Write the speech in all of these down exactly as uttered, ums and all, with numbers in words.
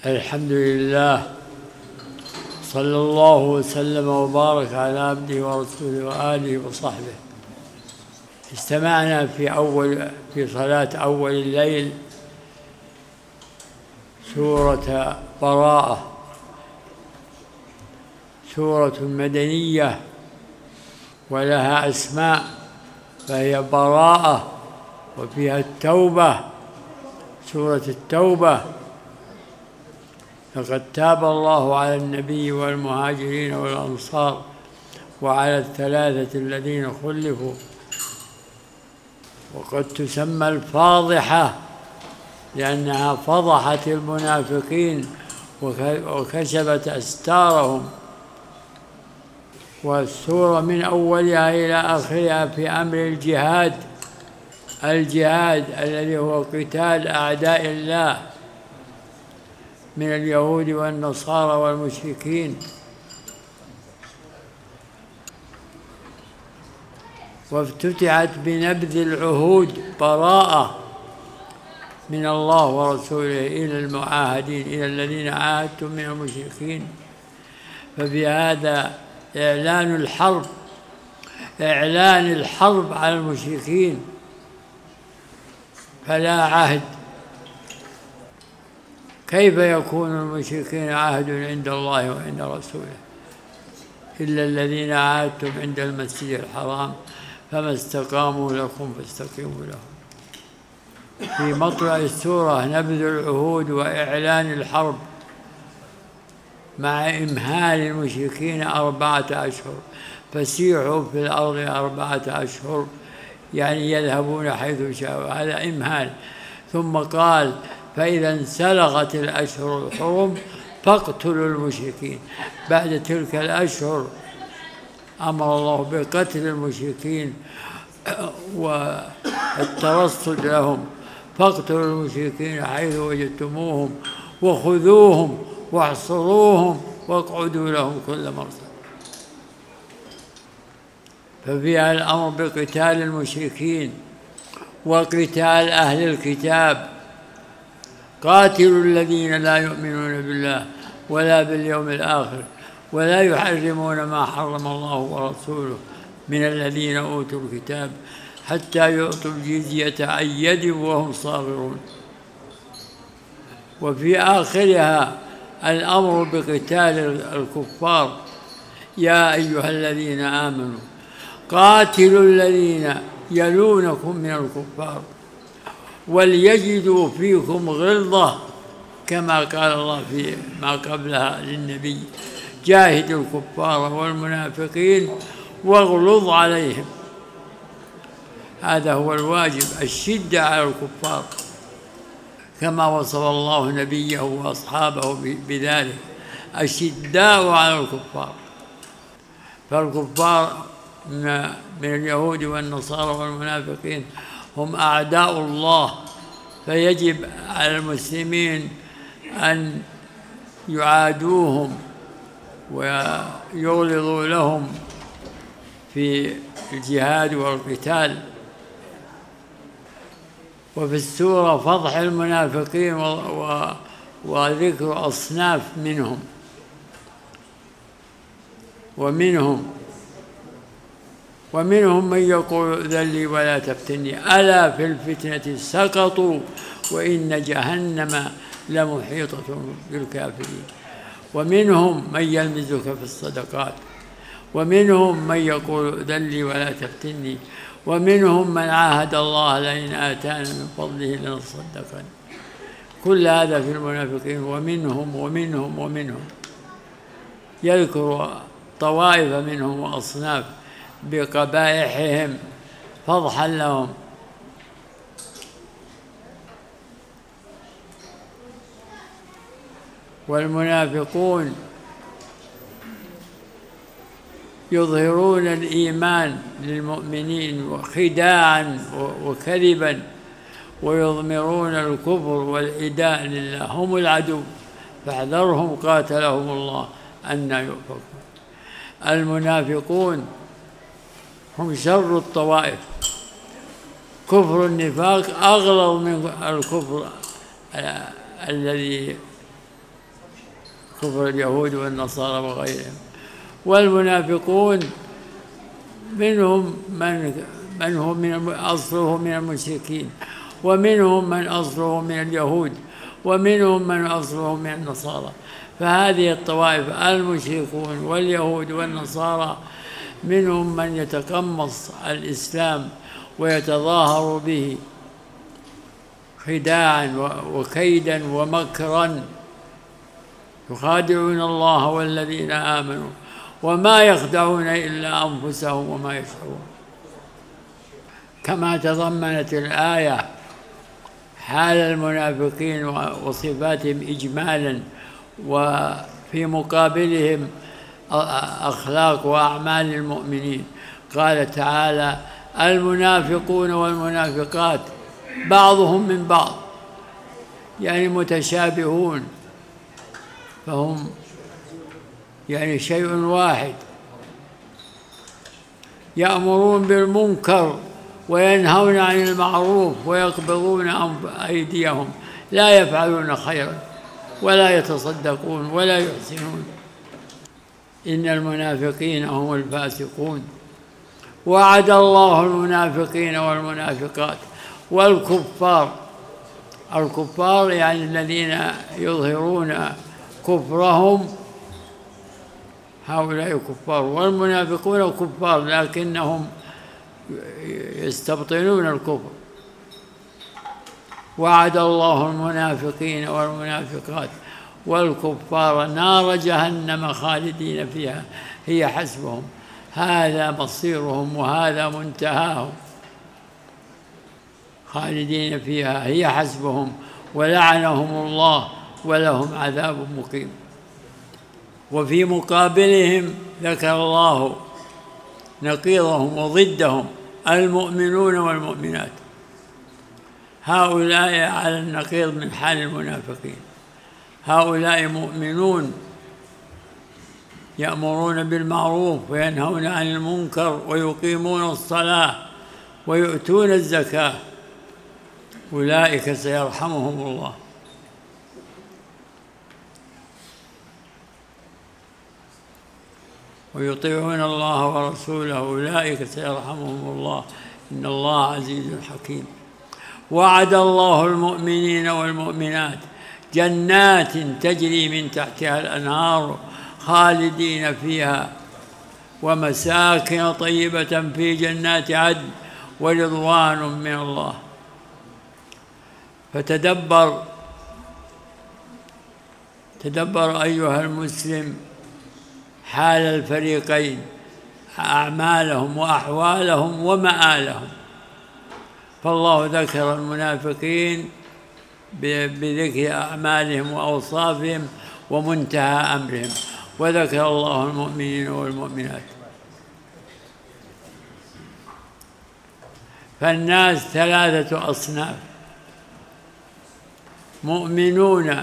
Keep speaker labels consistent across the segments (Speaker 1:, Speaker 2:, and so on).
Speaker 1: الحمد لله، صلى الله وسلم وبارك على عبده ورسوله وآله وصحبه. استمعنا في أول في صلاة أول الليل سورة براءة، سورة مدنية ولها أسماء، فهي براءة وفيها التوبة، سورة التوبة. لقد تاب الله على النبي والمهاجرين والأنصار وعلى الثلاثة الذين خلفوا. وقد تسمى الفاضحة لأنها فضحت المنافقين وكشفت أستارهم. والسورة من أولها إلى آخرها في أمر الجهاد، الجهاد الذي هو قتال أعداء الله من اليهود والنصارى والمشركين. وافتتحت بنبذ العهود، براءة من الله ورسوله إلى المعاهدين، إلى الذين عاهدتم من المشركين. فبهذا إعلان الحرب، إعلان الحرب على المشركين، فلا عهد. كيف يكون المشركين عهد عند الله وعند رسوله إلا الذين عاهدتم عند المسجد الحرام فما استقاموا لكم فاستقيموا لهم. في مطلع السورة نبذ العهود وإعلان الحرب مع إمهال المشركين أربعة أشهر، فسيحوا في الأرض أربعة أشهر، يعني يذهبون حيث شاءوا، هذا إمهال. ثم قال فإذا انسلخت الأشهر الحرم فاقتلوا المشركين. بعد تلك الأشهر أمر الله بقتل المشركين والترصد لهم. فاقتلوا المشركين حيث وجدتموهم وخذوهم واحصروهم واقعدوا لهم كل مرصد. ففيها الأمر بقتال المشركين وقتال أهل الكتاب. قاتلوا الذين لا يؤمنون بالله ولا باليوم الآخر ولا يحرمون ما حرم الله ورسوله من الذين أوتوا الكتاب حتى يعطوا الجزية عن يد وهم صاغرون. وفي آخرها الأمر بقتال الكفار. يا أيها الذين آمنوا قاتلوا الذين يلونكم من الكفار وليجدوا فيكم غلظة، كما قال الله في ما قبلها للنبي: جاهد الكفار والمنافقين واغلظ عليهم. هذا هو الواجب، الشدة على الكفار، كما وصف الله نبيه وأصحابه بذلك: الشداء على الكفار. فالكفار من اليهود والنصارى والمنافقين هم أعداء الله، فيجب على المسلمين أن يعادوهم ويغلظوا لهم في الجهاد والقتال. وفي السورة فضح المنافقين وذكر أصناف منهم ومنهم ومنهم من يقول ذلي ولا تفتني ألا في الفتنة سقطوا وإن جهنم لمحيطة بالكافرين. ومنهم من يلمزك في الصدقات، ومنهم من يقول ذلي ولا تفتني، ومنهم من عاهد الله لئن آتانا من فضله لنصدقن. كل هذا في المنافقين. ومنهم ومنهم ومنهم يذكر طوائف منهم وأصناف بقبائحهم فضحا لهم. والمنافقون يظهرون الإيمان للمؤمنين وخداعا وكذبا، ويضمرون الكفر والعداء لله، هم العدو فاحذرهم قاتلهم الله أن يؤفكون. المنافقون هم شر الطوائف، كفر النفاق أغلظ من الكفر الذي كفر اليهود والنصارى وغيرهم. والمنافقون منهم من من هو من أصله من المشركين، ومنهم من أصله من اليهود، ومنهم من أصله من النصارى. فهذه الطوائف المشركون واليهود والنصارى منهم من يتقمص الإسلام ويتظاهر به خداعا وكيدا ومكرا، يخادعون الله والذين آمنوا وما يخدعون إلا أنفسهم وما يشعرون. كما تضمنت الآية حال المنافقين وصفاتهم إجمالا، وفي مقابلهم أخلاق وأعمال المؤمنين. قال تعالى: المنافقون والمنافقات بعضهم من بعض، يعني متشابهون، فهم يعني شيء واحد، يأمرون بالمنكر وينهون عن المعروف ويقبضون أيديهم، لا يفعلون خيرا ولا يتصدقون ولا يحسنون. إن المنافقين هم الفاسقون. وعد الله المنافقين والمنافقات والكفار، الكفار يعني الذين يظهرون كفرهم، هؤلاء كفار، والمنافقون كفار لكنهم يستبطنون الكفر. وعد الله المنافقين والمنافقات والكفار نار جهنم خالدين فيها هي حسبهم، هذا مصيرهم وهذا منتهاهم، خالدين فيها هي حسبهم ولعنهم الله ولهم عذاب مقيم. وفي مقابلهم ذكر الله نقيضهم وضدهم المؤمنون والمؤمنات، هؤلاء على النقيض من حال المنافقين. هؤلاء مؤمنون يأمرون بالمعروف وينهون عن المنكر ويقيمون الصلاة ويؤتون الزكاة، أولئك سيرحمهم الله. ويطيعون الله ورسوله أولئك سيرحمهم الله إن الله عزيز حكيم. وعد الله المؤمنين والمؤمنات جنات تجري من تحتها الأنهار خالدين فيها ومساكن طيبة في جنات عدن ورضوان من الله. فتدبر تدبر أيها المسلم حال الفريقين، أعمالهم وأحوالهم ومآلهم. فالله ذكر المنافقين بذكر أعمالهم وأوصافهم ومنتهى أمرهم، وذكر الله المؤمنين والمؤمنات. فالناس ثلاثة أصناف: مؤمنون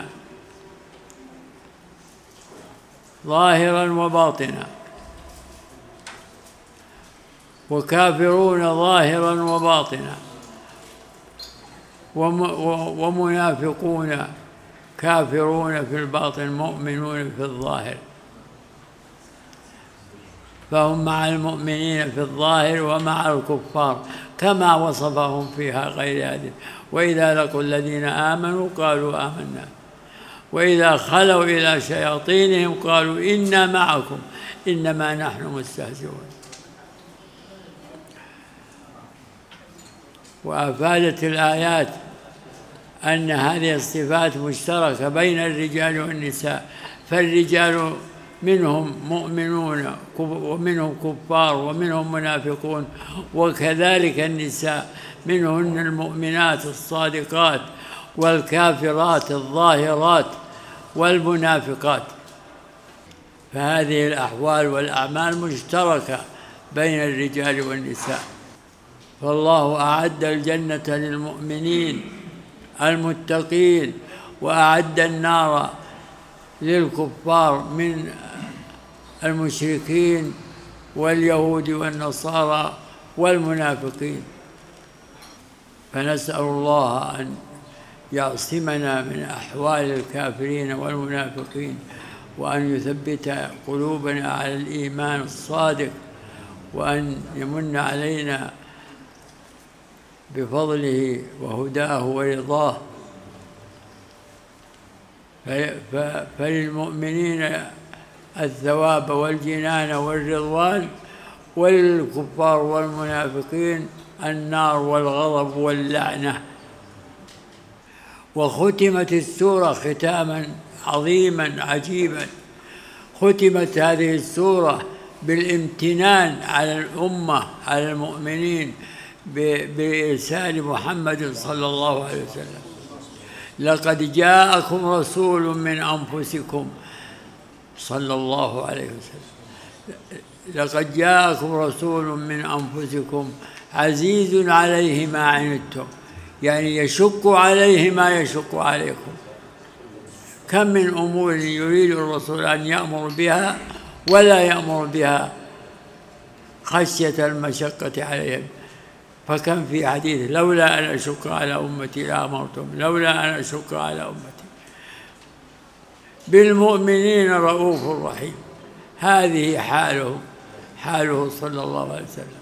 Speaker 1: ظاهرا وباطنا، وكافرون ظاهرا وباطنا، ومنافقون كافرون في الباطن مؤمنون في الظاهر. فهم مع المؤمنين في الظاهر ومع الكفار كما وصفهم فيها غير هذه. وإذا لقوا الذين آمنوا قالوا آمنا، وإذا خلوا إلى شياطينهم قالوا إنا معكم إنما نحن مستهزئون. وأفادت الآيات أن هذه الصفات مشتركة بين الرجال والنساء، فالرجال منهم مؤمنون ومنهم كفار ومنهم منافقون، وكذلك النساء منهن المؤمنات الصادقات والكافرات الظاهرات والمنافقات. فهذه الأحوال والأعمال مشتركة بين الرجال والنساء. فالله أعد الجنة للمؤمنين المتقين، وأعد النار للكفار من المشركين واليهود والنصارى والمنافقين. فنسأل الله أن يعصمنا من أحوال الكافرين والمنافقين، وأن يثبت قلوبنا على الإيمان الصادق، وأن يمن علينا بفضله وهداه ورضاه. فللمؤمنين الثواب والجنان والرضوان، وللكفار والمنافقين النار والغضب واللعنة. وختمت السورة ختاما عظيما عجيبا. ختمت هذه السورة بالامتنان على الأمة، على المؤمنين، بإرسال محمد صلى الله عليه وسلم. لقد جاءكم رسول من أنفسكم صلى الله عليه وسلم. لقد جاءكم رسول من أنفسكم عزيز عليه ما عنتم، يعني يشق عليه ما يشق عليكم. كم من أمور يريد الرسول أن يأمر بها ولا يأمر بها خشية المشقة عليهم. فكم في حديث لولا أن أشق على أمتي لأمرتم، لولا أن أشق على أمتي. بالمؤمنين رؤوف رحيم. هذه حاله حاله صلى الله عليه وسلم،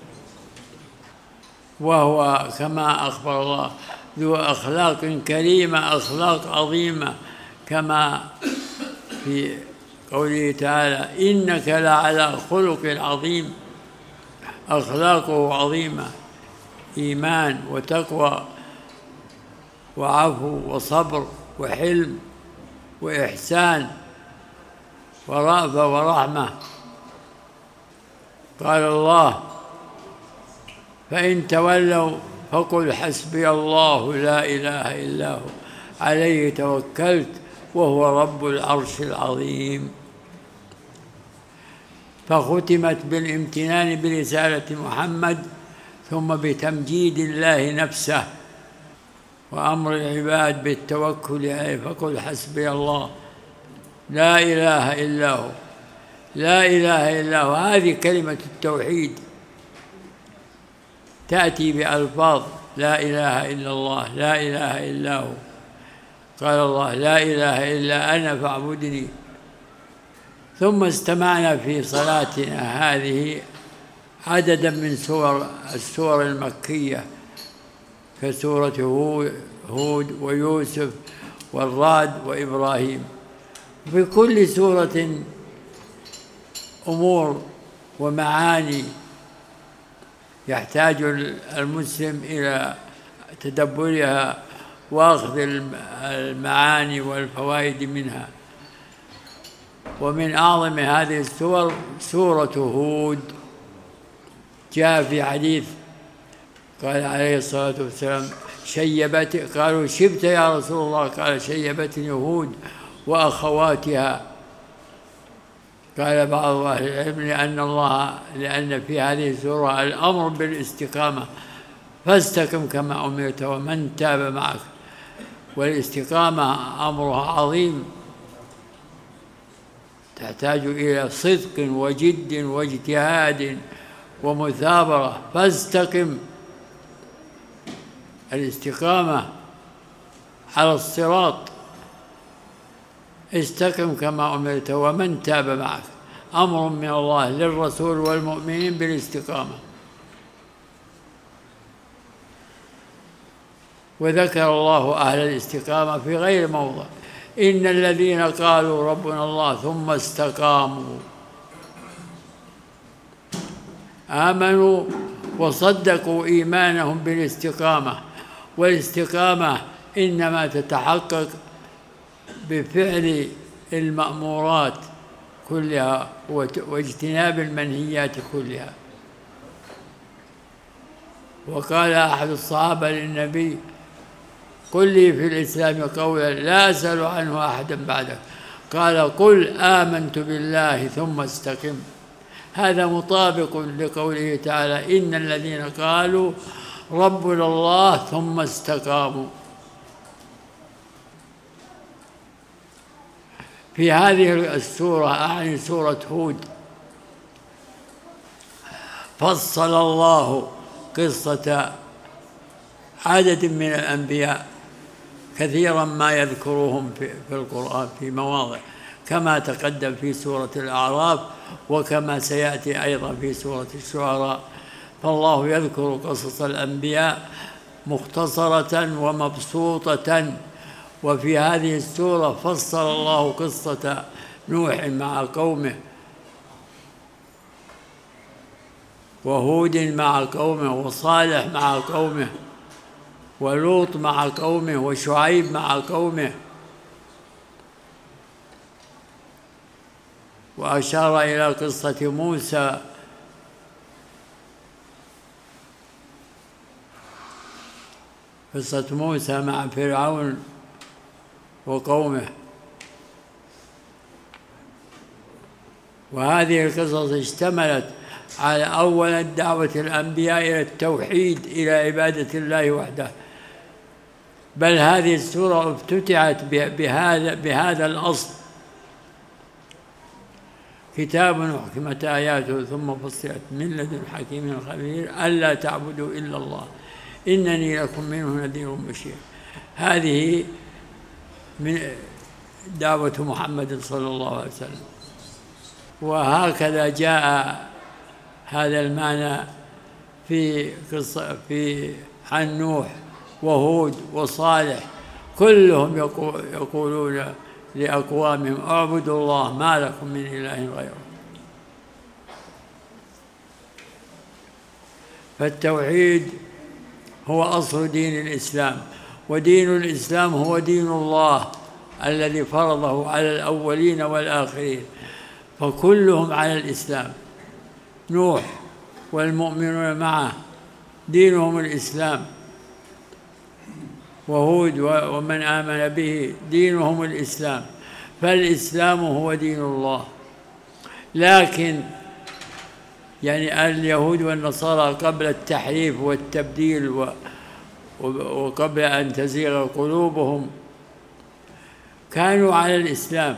Speaker 1: وهو كما أخبر الله ذو أخلاق كريمة، أخلاق عظيمة، كما في قوله تعالى إنك لعلى خلق عظيم. أخلاقه عظيمة، إيمان وتقوى وعفو وصبر وحلم وإحسان ورأفة ورحمة. قال الله فإن تولوا فقل حسبي الله لا إله إلا هو عليه توكلت وهو رب العرش العظيم. فختمت بالامتنان برسالة محمد، ثم بتمجيد الله نفسه وأمر العباد بالتوكل عليه. فقل حسبي الله لا إله إلا هو، لا إله إلا هو. هذه كلمة التوحيد تأتي بألفاظ لا إله إلا الله، لا إله إلا هو. قال الله لا إله إلا أنا فاعبدني. ثم استمعنا في صلاتنا هذه عددا من سور السور المكية كسورة هود ويوسف والرعد وإبراهيم. في كل سورة أمور ومعاني يحتاج المسلم إلى تدبرها وأخذ المعاني والفوائد منها. ومن أعظم هذه السور سورة هود. جاء في حديث قال عليه الصلاة والسلام شيبت، قالوا شبت يا رسول الله؟ قال شيبتني هود وأخواتها. قال بعض أهل العلم لأن الله لأن في هذه السورة الأمر بالاستقامة، فاستقم كما أمرت ومن تاب معك. والاستقامة أمرها عظيم، تحتاج إلى صدق وجد واجتهاد ومثابرة. فاستقم، الاستقامة على الصراط، استقم كما أمرت ومن تاب معك. أمر من الله للرسول والمؤمنين بالاستقامة. وذكر الله أهل الاستقامة في غير موضع. إن الذين قالوا ربنا الله ثم استقاموا آمنوا وصدقوا إيمانهم بالاستقامة. والاستقامة إنما تتحقق بفعل المأمورات كلها واجتناب المنهيات كلها. وقال أحد الصحابة للنبي قل لي في الإسلام قولا لا أسأل عنه أحدا بعدك. قال قل آمنت بالله ثم استقم. هذا مطابق لقوله تعالى إن الذين قالوا ربنا الله ثم استقاموا. في هذه السورة أعني سورة هود فصل الله قصة عدد من الأنبياء كثيرا ما يذكرهم في القرآن في مواضع. كما تقدم في سورة الأعراف وكما سيأتي أيضا في سورة الشعراء. فالله يذكر قصص الأنبياء مختصرة ومبسوطة، وفي هذه السورة فصل الله قصة نوح مع قومه، وهود مع قومه، وصالح مع قومه، ولوط مع قومه، وشعيب مع قومه، وأشار إلى قصة موسى قصة موسى مع فرعون وقومه. وهذه القصص اشتملت على أولا دعوة الأنبياء إلى التوحيد، إلى عبادة الله وحده، بل هذه السورة افتتحت بهذا بهذا الأصل: كتاب حكمت آياته ثم فصلت من لدن حكيم خبير ألا تعبدوا إلا الله إنني لكم منه نذير بشير. هذه من دعوة محمد صلى الله عليه وسلم. وهكذا جاء هذا المعنى في قصة في عن نوح وهود وصالح، كلهم يقولون لأقوامهم اعبدوا الله ما لكم من إله غيره. فالتوحيد هو أصل دين الإسلام، ودين الإسلام هو دين الله الذي فرضه على الأولين والآخرين، فكلهم على الإسلام. نوح والمؤمنون معه دينهم الإسلام، وهود ومن آمن به دينهم الإسلام، فالإسلام هو دين الله. لكن يعني اليهود والنصارى قبل التحريف والتبديل وقبل أن تزيغ قلوبهم كانوا على الإسلام،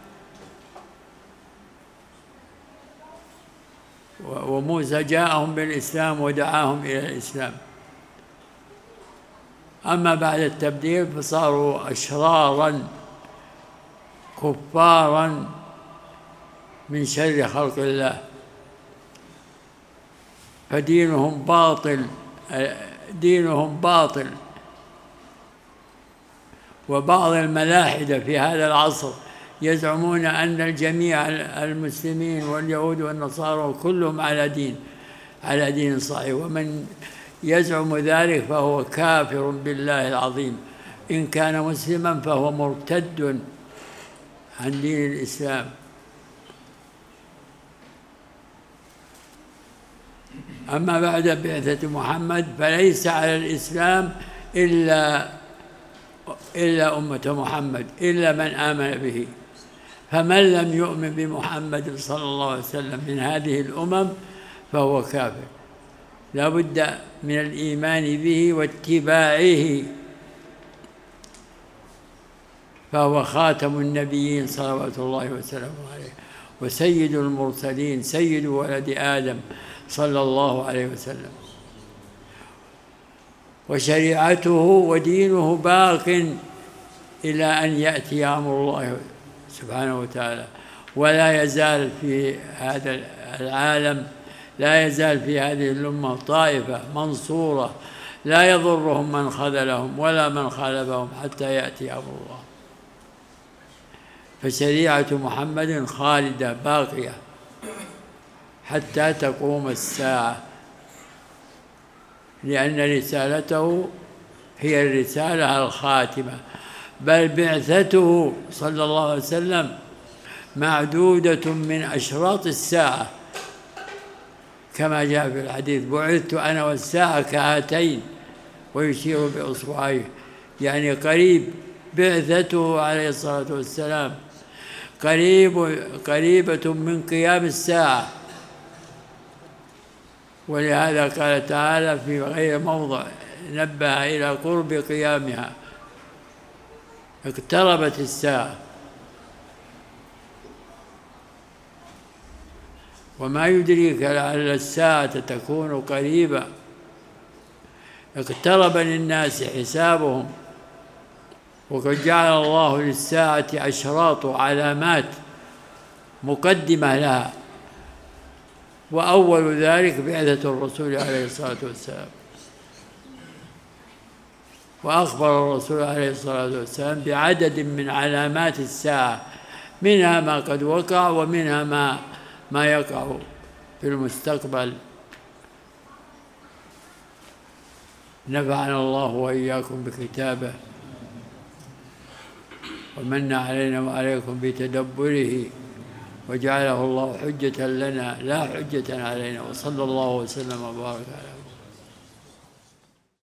Speaker 1: وموسى جاءهم بالإسلام ودعاهم إلى الإسلام. أما بعد التبديل فصاروا أشرارا كفارا من شر خلق الله، فدينهم باطل، دينهم باطل. وبعض الملاحدة في هذا العصر يزعمون أن الجميع المسلمين واليهود والنصارى كلهم على دين على دين صحيح، ومن يزعم ذلك فهو كافر بالله العظيم، إن كان مسلما فهو مرتد عن دين الإسلام. أما بعد بعثة محمد فليس على الإسلام إلا إلا أمة محمد، إلا من آمن به. فمن لم يؤمن بمحمد صلى الله عليه وسلم من هذه الأمم فهو كافر، لا بد من الإيمان به واتباعه، فهو خاتم النبيين صلوات الله وسلامه عليه، وسيد المرسلين، سيد ولد آدم صلى الله عليه وسلم. وشريعته ودينه باق إلى أن يأتي أمر الله سبحانه وتعالى، ولا يزال في هذا العالم، لا يزال في هذه الأمة طائفة منصورة لا يضرهم من خذلهم ولا من خالفهم حتى يأتي أمر الله. فشريعة محمد خالدة باقية حتى تقوم الساعة، لأن رسالته هي الرسالة الخاتمة، بل بعثته صلى الله عليه وسلم معدودة من أشراط الساعة، كما جاء في الحديث: بعثت أنا والساعة كهاتين، ويشير بإصبعيه، يعني قريب. بعثته عليه الصلاة والسلام قريب قريبة من قيام الساعة، ولهذا قال تعالى في غير موضع نبه إلى قرب قيامها: اقتربت الساعة. وما يدريك لعل الساعة تكون قريبة. اقترب للناس حسابهم وقد جعل الله للساعة أشراط وعلامات مقدمة لها، وأول ذلك بعثة الرسول عليه الصلاة والسلام. وأخبر الرسول عليه الصلاة والسلام بعدد من علامات الساعة، منها ما قد وقع ومنها ما ما يقع في المستقبل. نفعنا الله وإياكم بكتابه ومن علينا وعليكم بتدبره، وجعله الله حجة لنا لا حجة علينا، وصلى الله وسلم وبارك على